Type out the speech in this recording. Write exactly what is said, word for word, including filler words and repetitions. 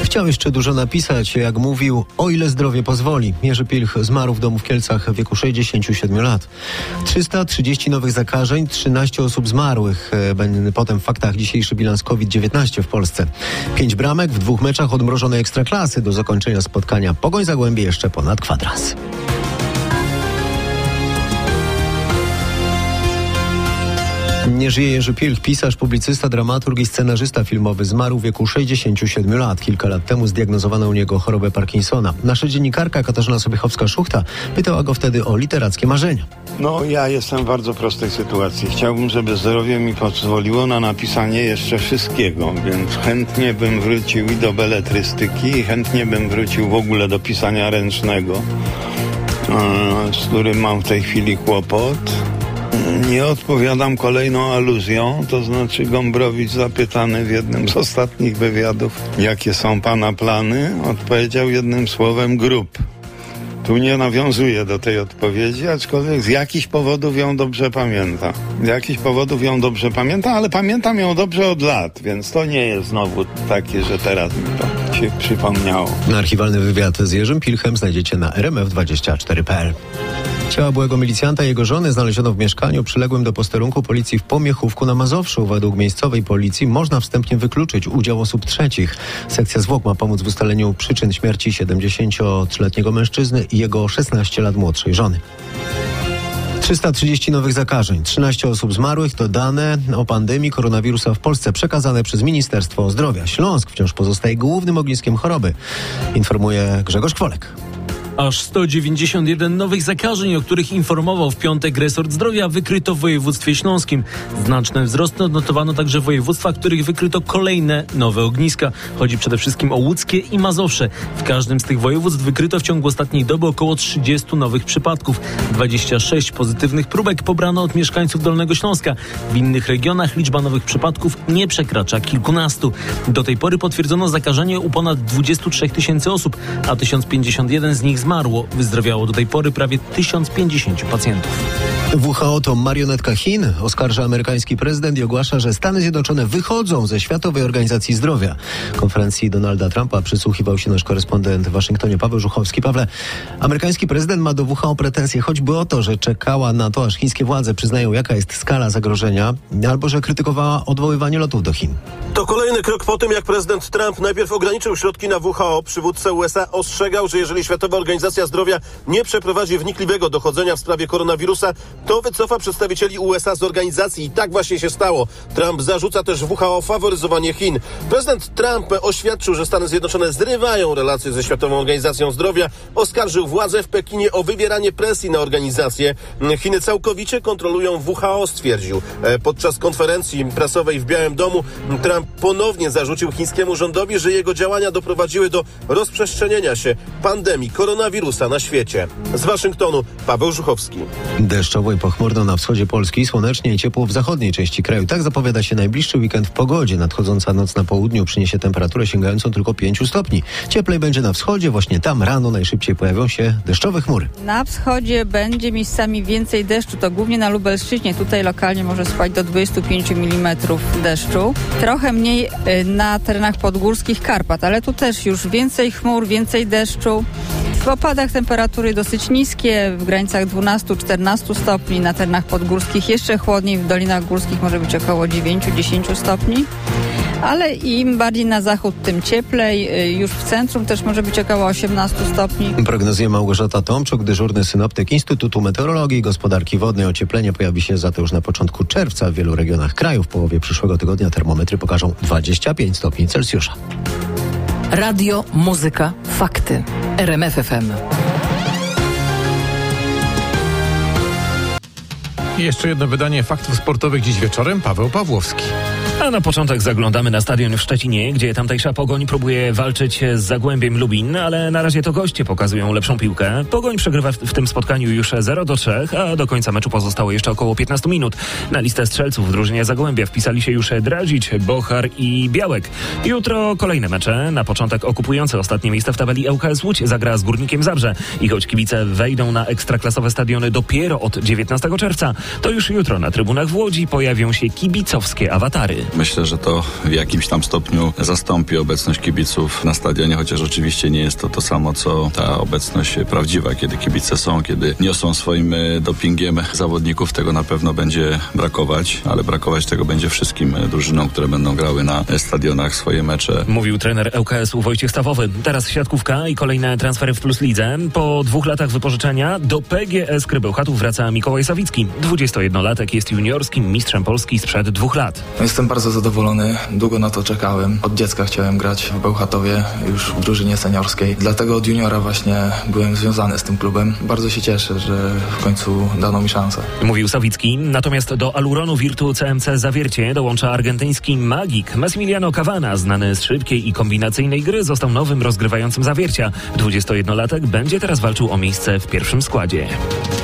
Chciał jeszcze dużo napisać, jak mówił, o ile zdrowie pozwoli. Jerzy Pilch zmarł w domu w Kielcach w wieku sześćdziesięciu siedmiu lat. trzysta trzydzieści nowych zakażeń, trzynaście osób zmarłych. Potem w faktach dzisiejszy bilans kowid dziewiętnaście w Polsce. Pięć bramek w dwóch meczach odmrożonej Ekstraklasy. Do zakończenia spotkania Pogoń Zagłębie jeszcze ponad kwadrans. Nie żyje Jerzy Pilch, pisarz, publicysta, dramaturg i scenarzysta filmowy. Zmarł w wieku sześćdziesięciu siedmiu lat. Kilka lat temu zdiagnozowano u niego chorobę Parkinsona. Nasza dziennikarka Katarzyna Sobiechowska-Szuchta pytała go wtedy o literackie marzenia. No, ja jestem w bardzo prostej sytuacji. Chciałbym, żeby zdrowie mi pozwoliło na napisanie jeszcze wszystkiego, więc chętnie bym wrócił i do beletrystyki, i chętnie bym wrócił w ogóle do pisania ręcznego, z którym mam w tej chwili kłopot. Nie odpowiadam kolejną aluzją, to znaczy Gombrowicz zapytany w jednym z ostatnich wywiadów, jakie są pana plany, odpowiedział jednym słowem grób. Tu nie nawiązuję do tej odpowiedzi, aczkolwiek z jakichś powodów ją dobrze pamiętam. Z jakichś powodów ją dobrze pamiętam, ale pamiętam ją dobrze od lat, więc to nie jest znowu takie, że teraz mi to się przypomniało. Archiwalny wywiad z Jerzym Pilchem znajdziecie na r m f dwadzieścia cztery kropka p l. Ciała byłego milicjanta i jego żony znaleziono w mieszkaniu przyległym do posterunku policji w Pomiechówku na Mazowszu. Według miejscowej policji można wstępnie wykluczyć udział osób trzecich. Sekcja zwłok ma pomóc w ustaleniu przyczyn śmierci siedemdziesięciotrzyletniego mężczyzny i jego szesnaście lat młodszej żony. trzysta trzydzieści nowych zakażeń, trzynaście osób zmarłych to dane o pandemii koronawirusa w Polsce przekazane przez Ministerstwo Zdrowia. Śląsk wciąż pozostaje głównym ogniskiem choroby, informuje Grzegorz Kwolek. Aż sto dziewięćdziesiąt jeden nowych zakażeń, o których informował w piątek resort zdrowia, wykryto w województwie śląskim. Znaczne wzrosty odnotowano także w województwach, w których wykryto kolejne nowe ogniska. Chodzi przede wszystkim o łódzkie i Mazowsze. W każdym z tych województw wykryto w ciągu ostatniej doby około trzydziestu nowych przypadków. dwadzieścia sześć pozytywnych próbek pobrano od mieszkańców Dolnego Śląska. W innych regionach liczba nowych przypadków nie przekracza kilkunastu. Do tej pory potwierdzono zakażenie u ponad dwudziestu trzech tysięcy osób, a tysiąc pięćdziesiąt jeden z nich zmarło. Wyzdrowiało do tej pory prawie tysiąc pięćdziesięciu pacjentów. W H O to marionetka Chin, oskarża amerykański prezydent i ogłasza, że Stany Zjednoczone wychodzą ze Światowej Organizacji Zdrowia. Konferencji Donalda Trumpa przysłuchiwał się nasz korespondent w Waszyngtonie Paweł Żuchowski. Pawle, amerykański prezydent ma do W H O pretensje choćby o to, że czekała na to, aż chińskie władze przyznają, jaka jest skala zagrożenia, albo że krytykowała odwoływanie lotów do Chin. To kolejny krok po tym, jak prezydent Trump najpierw ograniczył środki na W H O. Przywódca U S A ostrzegał, że jeżeli Światowa Organizacja Zdrowia nie przeprowadzi wnikliwego dochodzenia w sprawie koronawirusa, to wycofa przedstawicieli U S A z organizacji. I tak właśnie się stało. Trump zarzuca też W H O faworyzowanie Chin. Prezydent Trump oświadczył, że Stany Zjednoczone zrywają relacje ze Światową Organizacją Zdrowia. Oskarżył władze w Pekinie o wywieranie presji na organizację. Chiny całkowicie kontrolują W H O, stwierdził. Podczas konferencji prasowej w Białym Domu Trump ponownie zarzucił chińskiemu rządowi, że jego działania doprowadziły do rozprzestrzenienia się pandemii koronawirusa na świecie. Z Waszyngtonu Paweł Żuchowski. Deszczowo i pochmurno na wschodzie Polski, słonecznie i ciepło w zachodniej części kraju. Tak zapowiada się najbliższy weekend w pogodzie. Nadchodząca noc na południu przyniesie temperaturę sięgającą tylko pięciu stopni. Cieplej będzie na wschodzie, właśnie tam rano najszybciej pojawią się deszczowe chmury. Na wschodzie będzie miejscami więcej deszczu, to głównie na Lubelszczyźnie. Tutaj lokalnie może spać do dwudziestu pięciu milimetrów deszczu. Trochę mniej na terenach podgórskich Karpat, ale tu też już więcej chmur, więcej deszczu. W opadach temperatury dosyć niskie, w granicach dwunastu do czternastu stopni, na terenach podgórskich jeszcze chłodniej, w dolinach górskich może być około dziewięciu do dziesięciu stopni. Ale im bardziej na zachód, tym cieplej. Już w centrum też może być około osiemnastu stopni. Prognozuje Małgorzata Tomczuk, dyżurny synoptyk Instytutu Meteorologii i Gospodarki Wodnej. Ocieplenie pojawi się za to już na początku czerwca w wielu regionach kraju. W połowie przyszłego tygodnia termometry pokażą dwadzieścia pięć stopni Celsjusza. Radio, muzyka, fakty. R M F F M. I jeszcze jedno wydanie faktów sportowych dziś wieczorem. Paweł Pawłowski. A na początek zaglądamy na stadion w Szczecinie, gdzie tamtejsza Pogoń próbuje walczyć z Zagłębiem Lubin, ale na razie to goście pokazują lepszą piłkę. Pogoń przegrywa w, w tym spotkaniu już zero do trzech, a do końca meczu pozostało jeszcze około piętnastu minut. Na listę strzelców w drużynie Zagłębia wpisali się już Dradzić, Bochar i Białek. Jutro kolejne mecze. Na początek okupujący ostatnie miejsce w tabeli L K S Łódź zagra z Górnikiem Zabrze. I choć kibice wejdą na ekstraklasowe stadiony dopiero od dziewiętnastego czerwca, to już jutro na trybunach w Łodzi pojawią się kibicowskie awatary. Myślę, że to w jakimś tam stopniu zastąpi obecność kibiców na stadionie, chociaż oczywiście nie jest to to samo, co ta obecność prawdziwa, kiedy kibice są, kiedy niosą swoim dopingiem zawodników. Tego na pewno będzie brakować, ale brakować tego będzie wszystkim drużynom, które będą grały na stadionach swoje mecze. Mówił trener L K S-u Wojciech Stawowy. Teraz siatkówka i kolejne transfery w Plus Lidze. Po dwóch latach wypożyczenia do P G S Kryby Bełchatów wraca Mikołaj Sawicki. dwudziestojednolatek jest juniorskim mistrzem Polski sprzed dwóch lat. Jestem bardzo zadowolony. Długo na to czekałem. Od dziecka chciałem grać w Bełchatowie, już w drużynie seniorskiej. Dlatego od juniora właśnie byłem związany z tym klubem. Bardzo się cieszę, że w końcu dano mi szansę. Mówił Sawicki. Natomiast do Aluronu Virtu C M C Zawiercie dołącza argentyński magik Massimiliano Cavana, znany z szybkiej i kombinacyjnej gry, został nowym rozgrywającym Zawiercia. dwudziestojednolatek będzie teraz walczył o miejsce w pierwszym składzie.